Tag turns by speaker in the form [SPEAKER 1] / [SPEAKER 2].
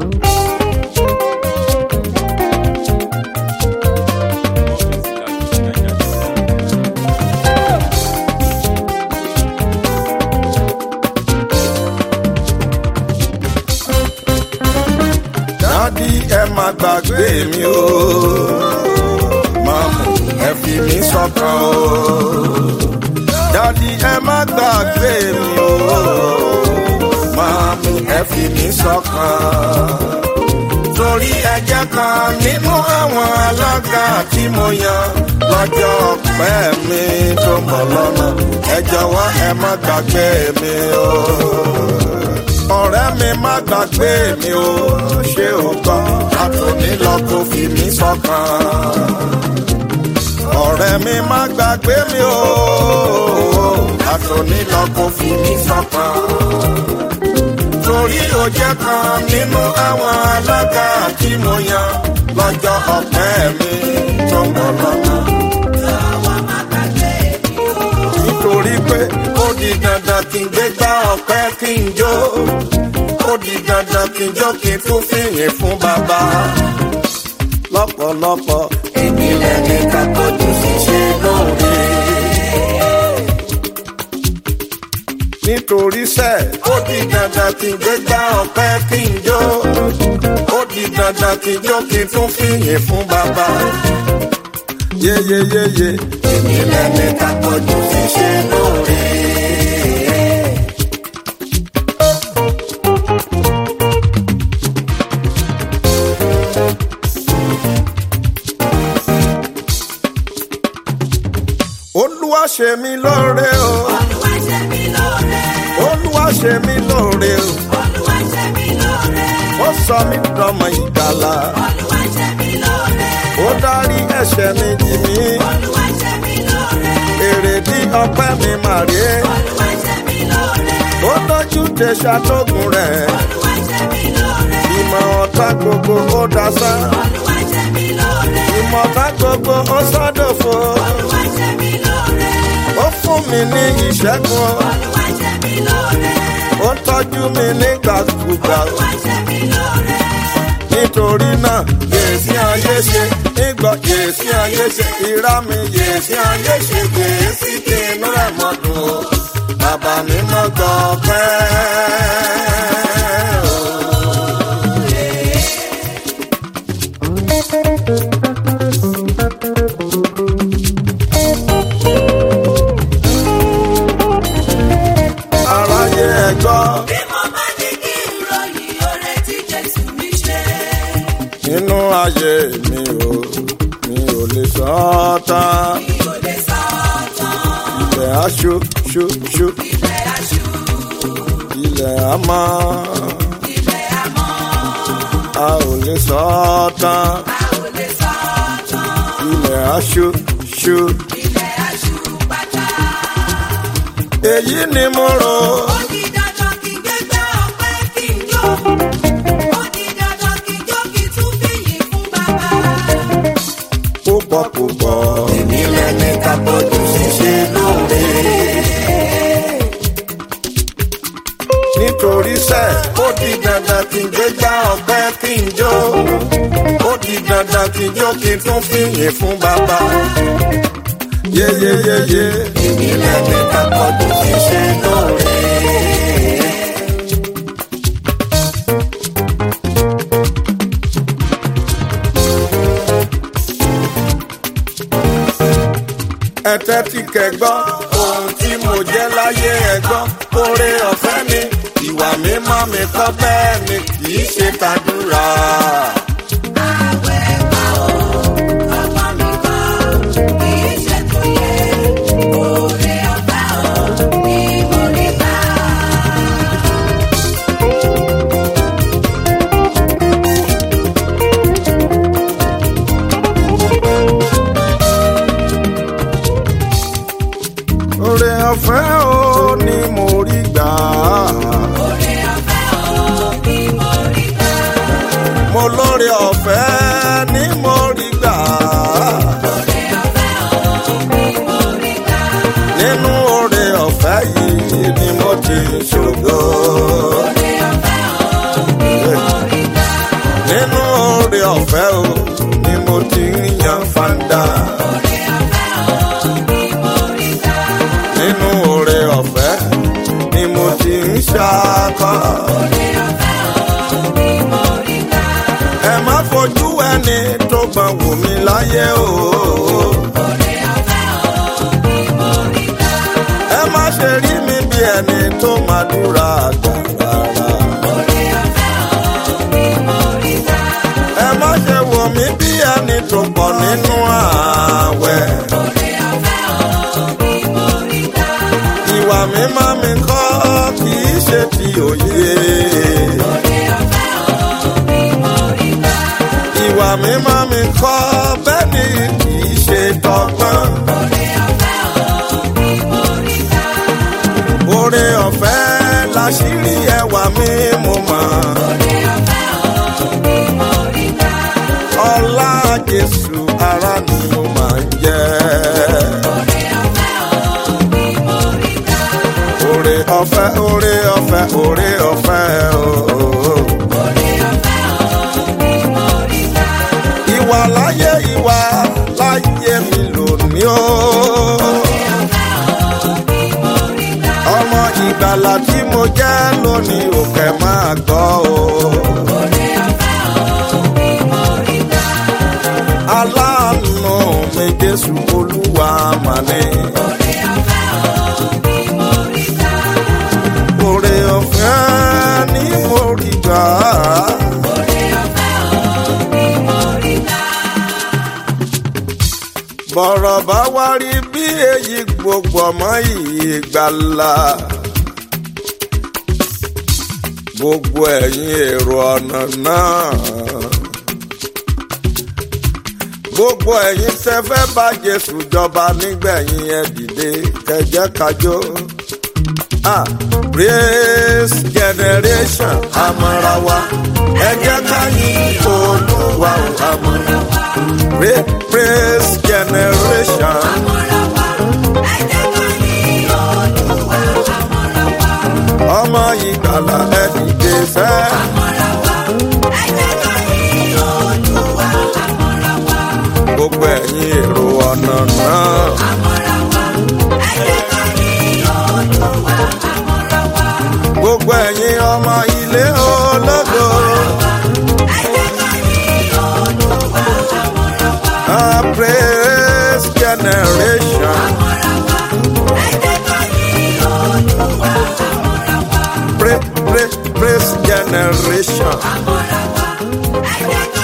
[SPEAKER 1] Dádì ẹ má gbàgbé mi o, màmú ẹ fi mí sọ́kàn o. Dádì ẹ má gbàgbé mi o, màmú ẹ fi mí sọ́kàn. Torí ẹ̀jẹ̀ kan nínú àwọn alága tí mo yan lọ́jọ́ ọpẹ́ mi tó ń bọ̀ lọ́nà. Ẹ jọ̀wọ́ ẹ má gbàgbé mi o. Ọ̀rẹ́ mi má gbàgbé mi o, ṣé o gbọ́? Àtòní lọ kó fi mí sọ́kàn. Ọ̀rẹ́ mi má gbàgbé mi o, àtòní lọ kó fi mí sọ́kàn. Torí ó jẹ́ kan nínú àwọn alága tí mo yan lọ́jọ́ ọpẹ́ mi tó ń bọ̀ lọ́nà. Nítorí pé ó di dandan kí n gbégbá ọpẹ́ kí n jó. Ó di dandan kí n jó kí n tún fìyìn fún bàbá. Lọ́pọ̀lọpọ̀ èmi lẹ́ni ká tọ́jú ṣíṣe lóore. Nítorí sẹ́, ó di dandan kí n gbégbá ọpẹ́ kí n jó. Ó di dandan kí n jó kí n tún fìyìn fún bàbá. Yeyeyeye, èmi lẹ́ni ká tọ́jú ṣíṣe lóore. Olúwa ṣe mí lóore o.
[SPEAKER 2] Olúwa ṣe mí lóore.
[SPEAKER 1] Olúwa ṣe mí lóore o.
[SPEAKER 2] Olúwa ṣe mí lóore.
[SPEAKER 1] Ó sọ mí dọmọ ìgbàlà.
[SPEAKER 2] Olúwa ṣe mí lóore.
[SPEAKER 1] Ó dárí ẹ̀ṣẹ̀ mi jì mí.
[SPEAKER 2] Olúwa ṣe mí lóore.
[SPEAKER 1] Èrèdí ọpẹ́ mi mà rè é.
[SPEAKER 2] Olúwa ṣe mí lóore.
[SPEAKER 1] Ó tọ́jú tẹ̀sà tógun rẹ̀.
[SPEAKER 2] Olúwa ṣe mí lóore.
[SPEAKER 1] Ìmọ̀ ọ̀tá gbogbo ó dasán.
[SPEAKER 2] Olúwa ṣe mí lóore.
[SPEAKER 1] Ìmọ̀ ọ̀tá gbogbo ó sọ́dọ̀fọ̀.
[SPEAKER 2] Olúwa ṣe mí lóore.
[SPEAKER 1] Ó fún mi ní ìṣẹ́gun.
[SPEAKER 2] Olúwa ṣe mí lóore.
[SPEAKER 1] Ó tọ́jú mi nígbàkúgbà.
[SPEAKER 2] Olúwa ṣe mí lóore.
[SPEAKER 1] Nítorí náà yèsí ayé ṣe nígbà yèsí ayé ṣe ìrá mi yèsí ayé ṣe yèsí kí inú ẹ̀ mọ́ dùn o. Bàbá mi mọ́ gbọ́ pẹ́. Aráyé ẹ gbọ́.
[SPEAKER 2] Bí mo bá ní kí n ròyìn oore tí Jésù mi ṣe.
[SPEAKER 1] Nínú ayé mi ò lè sọ ọ́ tán.
[SPEAKER 2] Mi ò lè sọ ọ́ tán.
[SPEAKER 1] Ilẹ̀ aṣú ṣú ṣú.
[SPEAKER 2] Ilẹ̀ aṣú.
[SPEAKER 1] Ilẹ̀ àmọ́.
[SPEAKER 2] Ilẹ̀ àmọ́.
[SPEAKER 1] A ò lè sọ ọ́ tán.
[SPEAKER 2] A ò lè sọ ọ́ tán.
[SPEAKER 1] Ilẹ̀ aṣú ṣú.
[SPEAKER 2] Ilẹ̀ aṣú pátá.
[SPEAKER 1] Èyí ni mo rò.
[SPEAKER 2] Ó di dandan kí n gbégbá ọpẹ́ kí n jó. Ó di dandan kí n jó kí n tún fìyìn fún bàbá.
[SPEAKER 1] Púpọ̀ púpọ̀.
[SPEAKER 3] Èmi lẹ́ni ká bójú ṣíṣe lóore.
[SPEAKER 1] Nítorí sẹ́, ó di dandan kí n gbégbá ọpẹ́ kí n jó. Ó di dandan kí n jó kí n tún fìyìn fún bàbá. Yeyeyeye.
[SPEAKER 3] Èmi lẹ́ni ká bójú ṣíṣe lóore.
[SPEAKER 1] Ẹ tẹ́tí kẹ́gbọ́ ohun tí mo jẹ́ láyé ẹ̀gbọ́n. Oore ọ̀fẹ́ mi, ìwà mímọ́ mi kọ́ bẹ́ẹ̀ ni kì í ṣe tàdúrà.
[SPEAKER 2] Àwẹ̀ pa o, ọmọ mi kọ́, kì í ṣe tó yẹ. Oore ọ̀fẹ́ o, ni mo rí gbà.
[SPEAKER 1] Oore ọ̀fẹ́ o ni mo rí gbà.
[SPEAKER 2] Oore ọ̀fẹ́ o, ni mo rí gbà.
[SPEAKER 1] Mo lóore ọ̀fẹ́ ni mo rí gbà.
[SPEAKER 2] Oore ọ̀fẹ́ o, ni mo rí gbà.
[SPEAKER 1] Nínú oore ọ̀fẹ́ yìí ni mo ti ṣògo.
[SPEAKER 2] Oore ọ̀fẹ́ o, ni mo rí gbà.
[SPEAKER 1] ọ̀fẹ́ o ni mo ti ń yan fanda. Nínú oore ọ̀fẹ́ ni mo ti ń ṣakọ. Ẹ má fojú ẹni tó gbọ́n wò mí láyé o. Ẹ má ṣe rí mi bí ẹni tó máa dúra àgbàrá. Ẹ má ṣe wò mí bí ẹni tó pọ̀ nínú ààwẹ̀. Ìwà mímọ́ mi kọ́ kì í ṣe ti òye. Ìwà mímọ́ mi kọ́ bẹ́ẹ̀ ni kì í ṣe tọgbọ́n. Oore ọ̀fẹ́ láṣírí ẹwà mi mo mọ̀. Ọlá Jésù ara ni mo máa ń jẹ́. Oore ọ̀fẹ́, oore ọ̀fẹ́, oore ọ̀fẹ́ ooo. Ìwà láyé mi lónìí o. Ọmọ ìgbàlà tí mo jẹ́ lónìí òkè máa gbọ́ o. Aláàánú mi Jésù Olúwa mà ní. Oore ọ̀fẹ́ ni mo rí gbà. Bọ̀rọ̀ bá wá rí bí èyí gbogbo ọmọ ìgbàlà. Gbogbo ẹ̀yin èrò ọ̀nà náà. Gbogbo ẹ̀yin tẹ́ fẹ́ bá Jésù jọba nígbẹ̀yìn ẹ dìde kẹjẹ kájọ. Praise generation amọ̀ra wa ẹ jẹ́ ká yìn Olúwa amọ̀ra wa. Praise generation amọ̀ra wa ẹ jẹ́ ká yìn Olúwa amọ̀ra wa. Ọmọ ìgbàlà ẹ dìde fẹ́. Amọ̀ra wa ẹ jẹ́ ká yìn Olúwa amọ̀ra wa. Gbogbo ẹ̀yin èrò ọ̀nà náà. Amọ̀ra wa ẹ jẹ́ ká yìn Olúwa amọ̀ra wa. Gbogbo ẹ̀yin ọmọ ilé ológo. Praise generation. Praise generation.